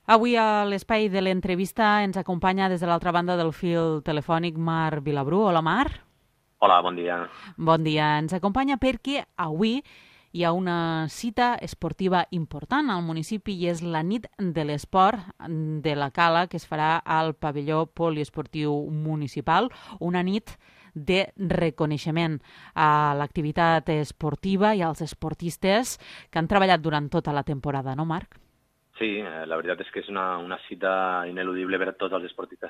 Avui a l'espai de l'entrevista ens acompanya des de l'altra banda del fil telefònic Marc Vilabrú. Hola, Marc. Hola, bon dia. Bon dia. Ens acompanya perquè avui hi ha una cita esportiva important al municipi i és la nit de l'esport de la Cala que es farà al pavelló poliesportiu municipal. Una nit de reconeixement a l'activitat esportiva i als esportistes que han treballat durant tota la temporada, no, Marc? Sí, la veritat és que és una cita ineludible per a tots els esportistes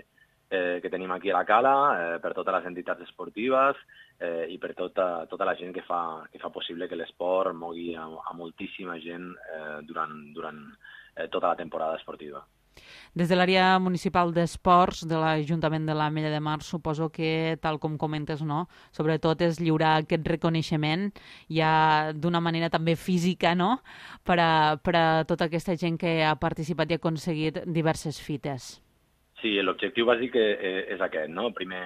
que tenim aquí a la Cala, per totes les entitats esportives i per tota la gent que fa possible que l'esport mogui a moltíssima gent durant tota la temporada esportiva. Des de l'àrea municipal d'esports de l'Ajuntament de l'Ametlla de Mar, suposo que, tal com comentes, no? Sobretot és lliurar aquest reconeixement ja d'una manera també física, no? Per a tota aquesta gent que ha participat i ha aconseguit diverses fites. Sí, l'objectiu bàsic és aquest, no? Primer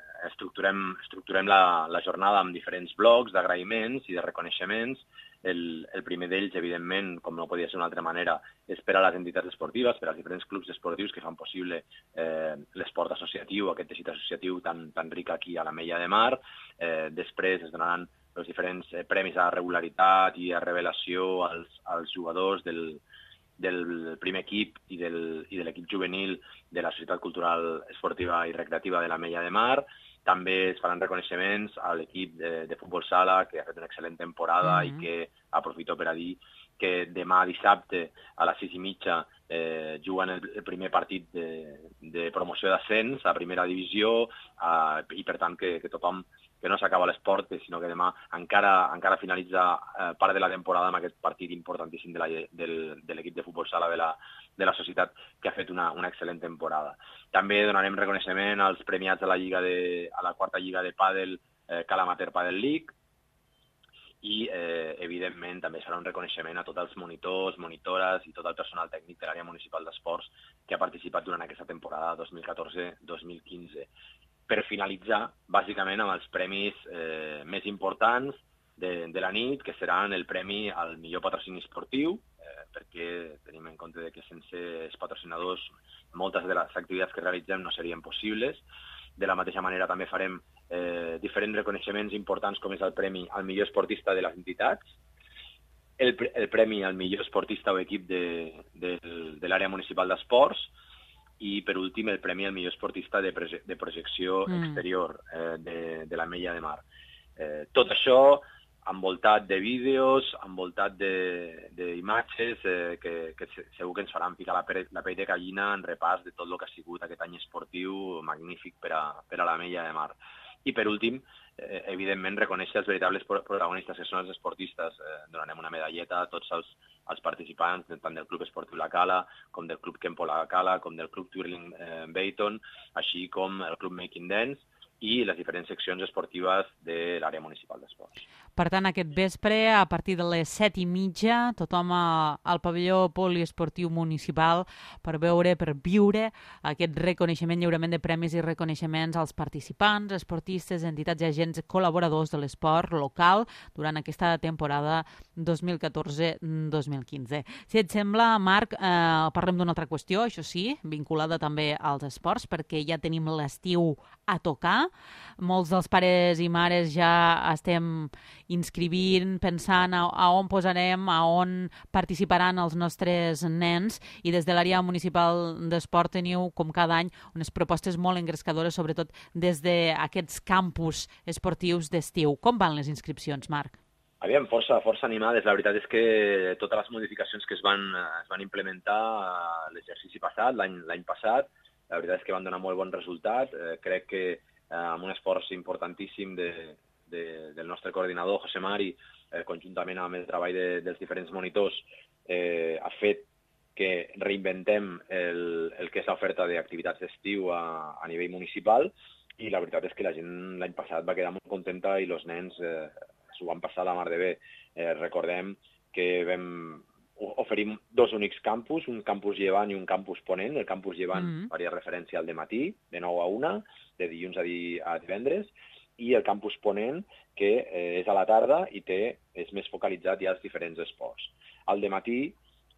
estructurem la jornada amb diferents blocs d'agraïments i de reconeixements. El primer d'ells, evidentment, com no podia ser d'una altra manera, és per a les entitats esportives, per als diferents clubs esportius que fan possible l'esport associatiu, aquest teixit associatiu tan ric aquí a l'Ametlla de Mar. Després es donaran els diferents premis a regularitat i a revelació als jugadors del primer equip i de l'equip juvenil de la Societat Cultural Esportiva i Recreativa de l'Ametlla de Mar. També es faran reconeixements a l'equip de futbol sala, que ha fet una excel·lent temporada i que aprofito per a dir que demà dissabte a les 6:30 juguen el primer partit de promoció d'ascens a primera divisió i per tant que tothom, que no s'acaba l'esport, sinó que demà encara finalitza part de la temporada amb aquest partit importantíssim de l'equip de futbol sala de la societat, que ha fet una excel·lent temporada. També donarem reconeixement als premiats a la quarta lliga de pàdel Cala Amateur Padel League i, evidentment, també serà un reconeixement a tots els monitors, monitores i tot el personal tècnic de l'àrea municipal d'esports que ha participat durant aquesta temporada 2014-2015. Per finalitzar, bàsicament, amb els premis més importants de la nit, que seran el premi al millor patrocini esportiu, perquè tenim en compte que sense els patrocinadors moltes de les activitats que realitzem no serien possibles. De la mateixa manera també farem diferents reconeixements importants, com és el premi al millor esportista de les entitats, el premi al millor esportista o equip de l'àrea municipal d'esports i, per últim, el premi al millor esportista de projecció exterior de l'Ametlla de Mar. Tot això envoltat de vídeos, envoltat d'imatges que segur que ens faran picar la pell de gallina en repàs de tot el que ha sigut aquest any esportiu magnífic per a l'Ametlla de Mar. I per últim, evidentment, reconèixer els veritables protagonistes, que són els esportistes. Donarem una medalleta a tots els participants, tant del Club Esportiu La Cala, com del Club Kempo La Cala, com del Club Twirling Bayton, així com el Club Making Dance i les diferents seccions esportives de l'àrea municipal d'esports. Per tant, aquest vespre, a partir de les 7:30, tothom al pavelló poliesportiu municipal per veure, per viure aquest reconeixement, lliurament de premis i reconeixements als participants, esportistes, entitats i agents col·laboradors de l'esport local durant aquesta temporada 2014-2015. Si et sembla, Marc, parlem d'una altra qüestió, això sí, vinculada també als esports, perquè ja tenim l'estiu a tocar. Molts dels pares i mares ja estem inscrivint, pensant a on posarem, a on participaran els nostres nens, i des de l'àrea municipal d'esport teniu, com cada any, unes propostes molt engrescadores, sobretot des d'aquests campus esportius d'estiu. Com van les inscripcions, Marc? Aviam, força animades. La veritat és que totes les modificacions que es van implementar l'exercici passat, l'any passat, la veritat és que van donar molt bon resultat. Crec que amb un esforç importantíssim del nostre coordinador, José Mari, conjuntament amb el treball dels diferents monitors, ha fet que reinventem el que és l'oferta d'activitats d'estiu a nivell municipal, i la veritat és que la gent l'any passat va quedar molt contenta i els nens s'ho van passar la mar de bé. Recordem que vam oferir dos únics campus, un campus llevant i un campus ponent. El campus llevant faria referència al dematí, de 9 a 1, de dilluns a divendres, i el campus ponent, que és a la tarda i és més focalitzat ja als diferents esports. Al dematí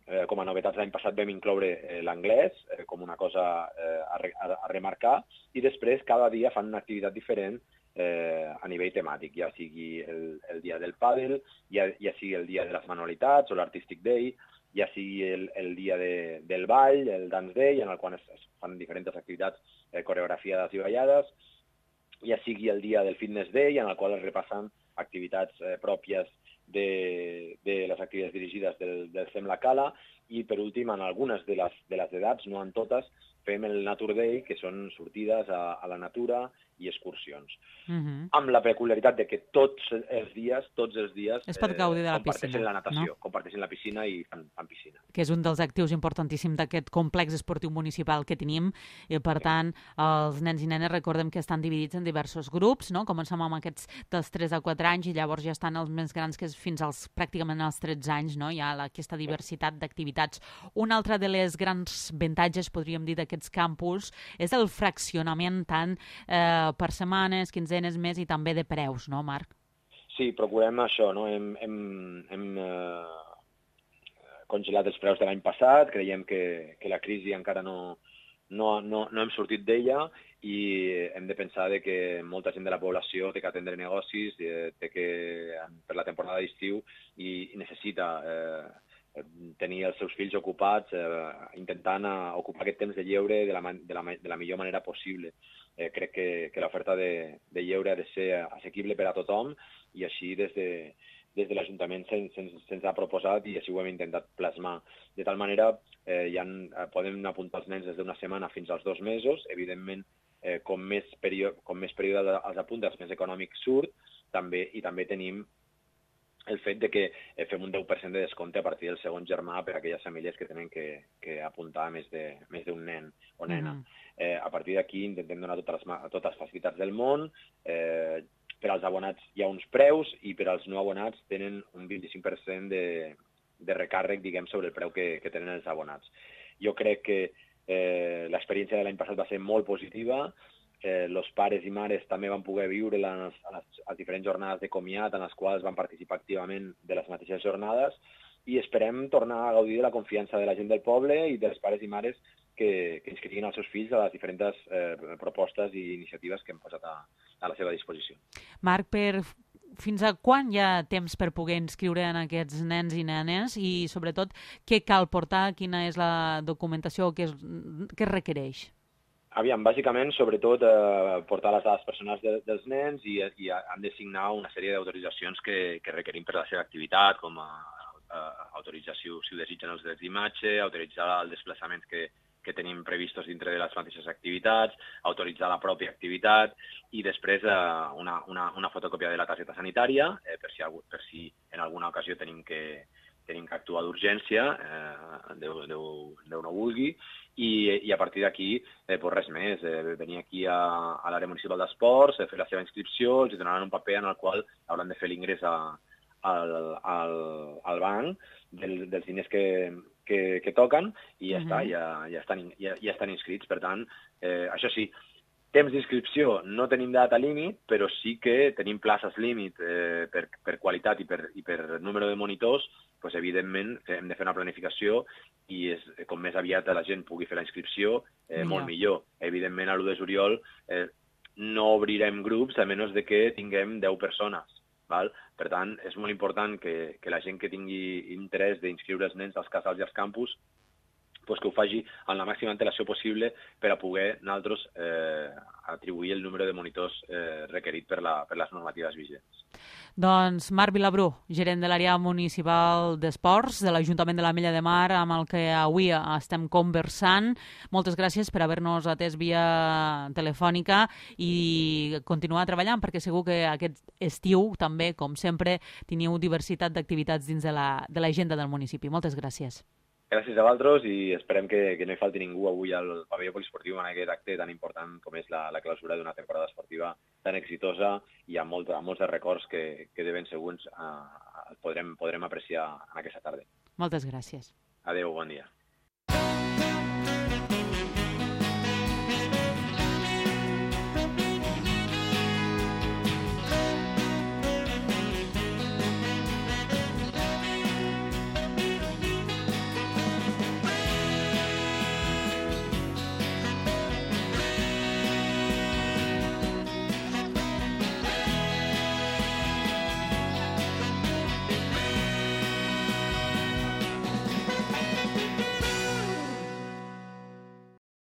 com a novetats l'any passat vam incloure l'anglès com una cosa a remarcar, i després cada dia fan una activitat diferent a nivell temàtic, ja sigui el dia del pàdel, ja sigui el dia de les manualitats o l'Artistic Day, ja sigui el dia del ball, el Dance Day, en el qual es fan diferents activitats coreografiades i ballades, ja sigui el dia del Fitness Day, en el qual es repassen activitats pròpies de les activitats dirigides del SEM La Cala, i per últim, en algunes de les edats, no en totes, fem el Nature Day, que són sortides a la natura i excursions. Amb la peculiaritat de que tots els dies es pot gaudir de la comparteixen piscina, la natació, no? comparteixen la piscina i fan piscina. Que és un dels actius importantíssims d'aquest complex esportiu municipal que tenim, i per tant els nens i nenes recordem que estan dividits en diversos grups, no? Comencem amb aquests dels 3 a 4 anys i llavors ja estan els més grans, que és fins als pràcticament als 13 anys, no? Hi ha aquesta diversitat d'activitats. Un altre de les grans avantatges, podríem dir, d'aquests campus és el fraccionament tant per setmanes, quinzenes, més, i també de preus, no, Marc? Sí, procurem això, no? Hem congelat els preus de l'any passat, creiem que la crisi encara no hem sortit d'ella, i hem de pensar que molta gent de la població té que atendre negocis, té que per la temporada d'estiu, i necessita tenir els seus fills ocupats, intentant ocupar aquest temps de lleure de la millor manera possible. Crec que l'oferta de lleure ha de ser assequible per a tothom, i així des de l'Ajuntament se'ns ha proposat i així ho hem intentat plasmar. De tal manera, podem apuntar els nens des d'una setmana fins als 2 mesos. Evidentment, com més període els apuntes, més econòmic surt, i també tenim el fet de que fem un 10% de descompte a partir del segon germà per a aquelles famílies que tenen que apuntar més d'un nen o nena. A partir d'aquí intentem donar totes les facilitats del món. Per als abonats hi ha uns preus, i per als no abonats tenen un 25% de recàrrec, diguem, sobre el preu que tenen els abonats. Jo crec que l'experiència de l'any passat va ser molt positiva. Els pares i mares també van poder viure a les diferents jornades de comiat en les quals van participar activament de les mateixes jornades, i esperem tornar a gaudir de la confiança de la gent del poble i dels pares i mares que inscriguin els seus fills a les diferents propostes i iniciatives que hem posat a la seva disposició. Marc, fins a quan hi ha temps per poder inscriure en aquests nens i nenes, i sobretot què cal portar, quina és la documentació que es requereix? Aviam, bàsicament, sobretot, portar les dades personals dels nens, i han de signar una sèrie d'autoritzacions que requerim per a la seva activitat, com autorització, si ho desitgen, els drets d'imatge, autoritzar els desplaçaments que tenim previstos dintre de les mateixes activitats, autoritzar la pròpia activitat, i després una fotocòpia de la targeta sanitària, per si en alguna ocasió tenim que actuar d'urgència, Déu no vulgui, i a partir d'aquí, res més, venir aquí a l'àrea municipal d'esports, fer la seva inscripció, els donaran un paper en el qual hauran de fer l'ingrés al banc dels diners que toquen, i ja està, ja estan inscrits. Per tant, això sí, temps d'inscripció no tenim data límit, però sí que tenim places límit per qualitat i per número de monitors. Doncs, evidentment, hem de fer una planificació, i com més aviat la gent pugui fer la inscripció, molt millor. Evidentment, a l'1 de juliol no obrirem grups a menys de que tinguem 10 persones. Per tant, és molt important que la gent que tingui interès d'inscriure els nens als casals i als campus, que ho faci amb la màxima antelació possible per a poder nosaltres atribuir el número de monitors requerit per les normatives vigents. Doncs Marc Vilabrú, gerent de l'àrea municipal d'esports de l'Ajuntament de l'Ametlla de Mar, amb el que avui estem conversant. Moltes gràcies per haver-nos atès via telefònica, i continuar treballant, perquè segur que aquest estiu també, com sempre, teniu diversitat d'activitats dins de l'agenda del municipi. Moltes gràcies. Gràcies a vosaltres, i esperem que no hi falti ningú avui al pavelló poliesportiu en aquest acte tan important com és la clausura d'una temporada esportiva tan exitosa, i amb molts de records que de ben segurs podrem apreciar en aquesta tarda. Moltes gràcies. Adéu, bon dia.